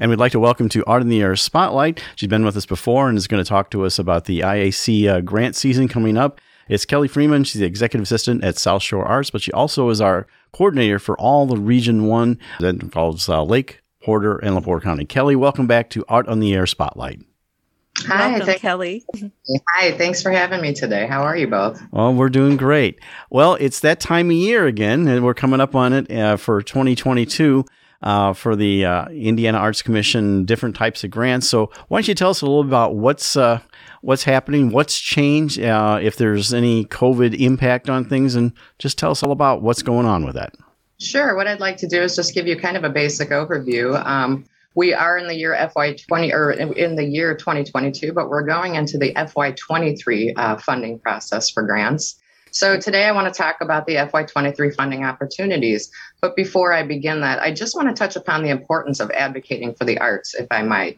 And we'd like to welcome to Art in the Air Spotlight. She's been with us before and is going to talk to us about the IAC grant season coming up. It's Kelly Freeman. She's the executive assistant at South Shore Arts, but she also is our coordinator for all the Region 1 that involves Lake, Porter, and LaPorte County. Kelly, welcome back to Art on the Air Spotlight. Hi, welcome, Kelly. Hi, thanks for having me today. How are you both? Well, we're doing great. Well, it's that time of year again, and we're coming up on it for 2022 for the Indiana Arts Commission, different types of grants. So why don't you tell us a little about what's happening, what's changed, if there's any COVID impact on things, and just tell us all about what's going on with that. Sure. What I'd like to do is just give you kind of a basic overview. We are in the year FY20 or in the year 2022, but we're going into the FY23 funding process for grants. So today I want to talk about the FY23 funding opportunities. But before I begin that, I just want to touch upon the importance of advocating for the arts, if I might.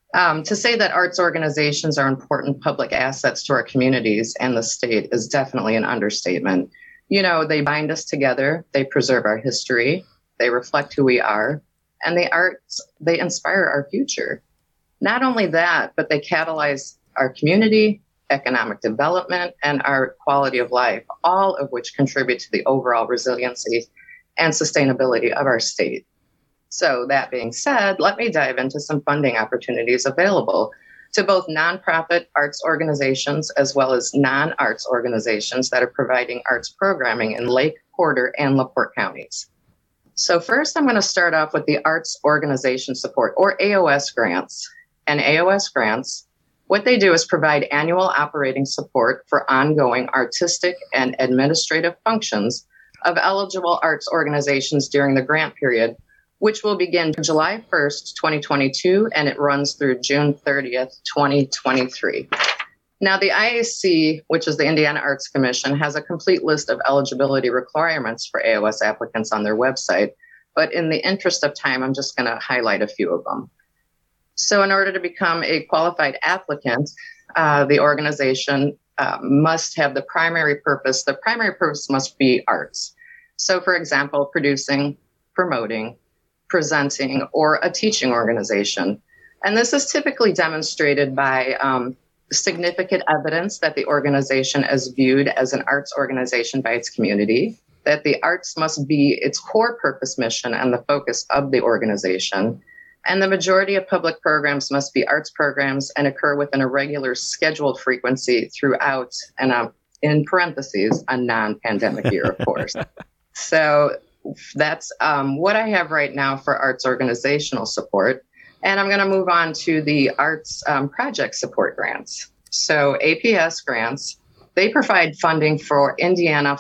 To say that arts organizations are important public assets to our communities and the state is definitely an understatement. You know, they bind us together, they preserve our history, they reflect who we are, and the arts, they inspire our future. Not only that, but they catalyze our community, economic development, and our quality of life, all of which contribute to the overall resiliency and sustainability of our state. So that being said, let me dive into some funding opportunities available to both nonprofit arts organizations as well as non-arts organizations that are providing arts programming in Lake, Porter, and LaPorte counties. So first, I'm going to start off with the Arts Organization Support, or AOS grants. And AOS grants, what they do is provide annual operating support for ongoing artistic and administrative functions of eligible arts organizations during the grant period, which will begin July 1st, 2022, and it runs through June 30th, 2023. Now, the IAC, which is the Indiana Arts Commission, has a complete list of eligibility requirements for AOS applicants on their website, but in the interest of time, I'm just going to highlight a few of them. So in order to become a qualified applicant, the organization must have the primary purpose must be arts. So, for example, producing, promoting, presenting, or a teaching organization. And this is typically demonstrated by significant evidence that the organization is viewed as an arts organization by its community, that the arts must be its core purpose, mission, and the focus of the organization. And the majority of public programs must be arts programs and occur within a regular scheduled frequency throughout, and in parentheses, a non-pandemic year, of course. So that's what I have right now for arts organizational support. And I'm going to move on to the arts project support grants. So APS grants, they provide funding for Indiana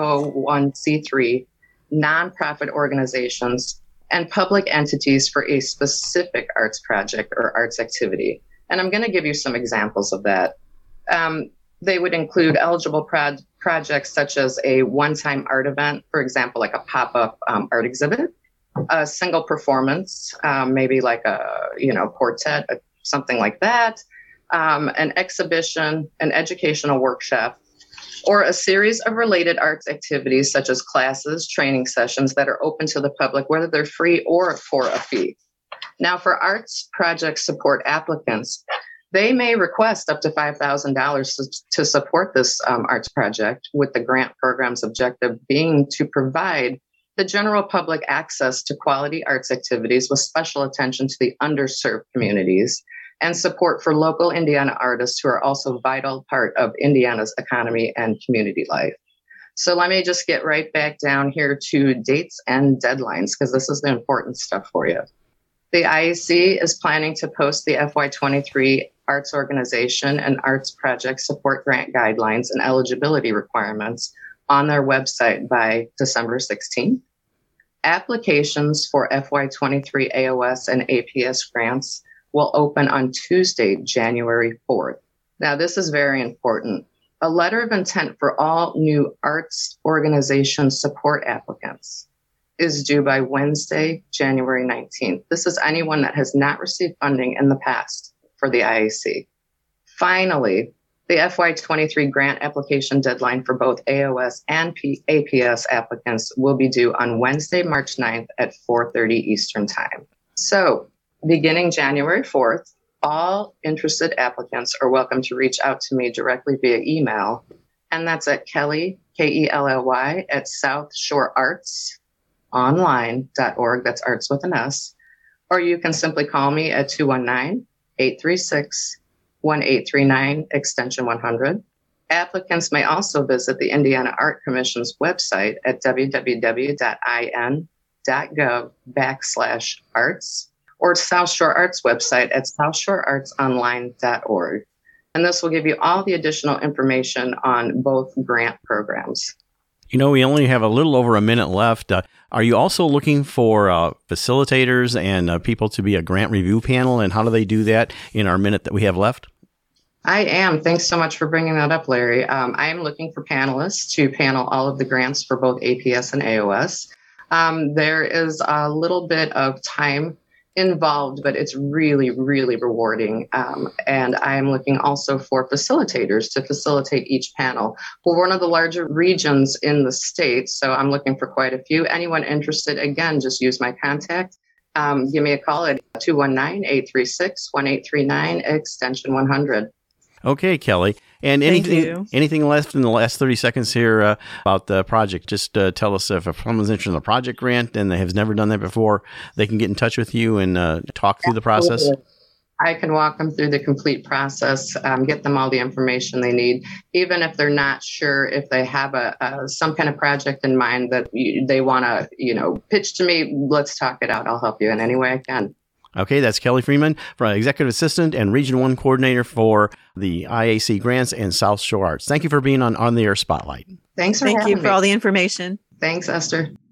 501c3 nonprofit organizations and public entities for a specific arts project or arts activity. And I'm going to give you some examples of that. They would include eligible projects such as a one-time art event, for example, like a pop-up art exhibit, a single performance, maybe like a quartet, something like that, an exhibition, an educational workshop, or a series of related arts activities such as classes, training sessions that are open to the public, whether they're free or for a fee. Now, for arts project support applicants, they may request up to $5,000 to support this arts project, with the grant program's objective being to provide the general public access to quality arts activities with special attention to the underserved communities and support for local Indiana artists who are also a vital part of Indiana's economy and community life. So let me just get right back down here to dates and deadlines, because this is the important stuff for you. The IAC is planning to post the FY23 Arts Organization and Arts Project Support Grant Guidelines and Eligibility Requirements on their website by December 16th. Applications for FY23 AOS and APS grants will open on Tuesday, January 4th. Now, this is very important. A letter of intent for all new arts organization support applicants is due by Wednesday, January 19th. This is anyone that has not received funding in the past for the IAC. Finally, the FY23 grant application deadline for both AOS and APS applicants will be due on Wednesday, March 9th at 4:30 Eastern Time. So Beginning January 4th, all interested applicants are welcome to reach out to me directly via email. And that's at Kelly, Kelly, at southshoreartsonline.org. That's arts with an S. Or you can simply call me at 219-836-1839, extension 100. Applicants may also visit the Indiana Art Commission's website at www.in.gov/arts or South Shore Arts website at southshoreartsonline.org. And this will give you all the additional information on both grant programs. You know, we only have a little over a minute left. Are you also looking for facilitators and people to be a grant review panel? And how do they do that in our minute that we have left? I am. Thanks so much for bringing that up, Larry. I am looking for panelists to panel all of the grants for both APS and AOS. There is a little bit of time involved, but it's really, really rewarding. And I'm looking also for facilitators to facilitate each panel. We're one of the larger regions in the state, so I'm looking for quite a few. Anyone interested, again, just use my contact. Give me a call at 219-836-1839, extension 100. Okay, Kelly. And anything left in the last 30 seconds here about the project? Just tell us if someone's interested in the project grant and they have never done that before, they can get in touch with you and talk through the process. I can walk them through the complete process, get them all the information they need. Even if they're not sure if they have some kind of project in mind that they want to, pitch to me, let's talk it out. I'll help you in any way I can. Okay, that's Kelly Freeman, Executive Assistant and Region 1 Coordinator for the IAC Grants and South Shore Arts. Thank you for being on the Air Spotlight. Thank you for all the information. Thanks, Esther.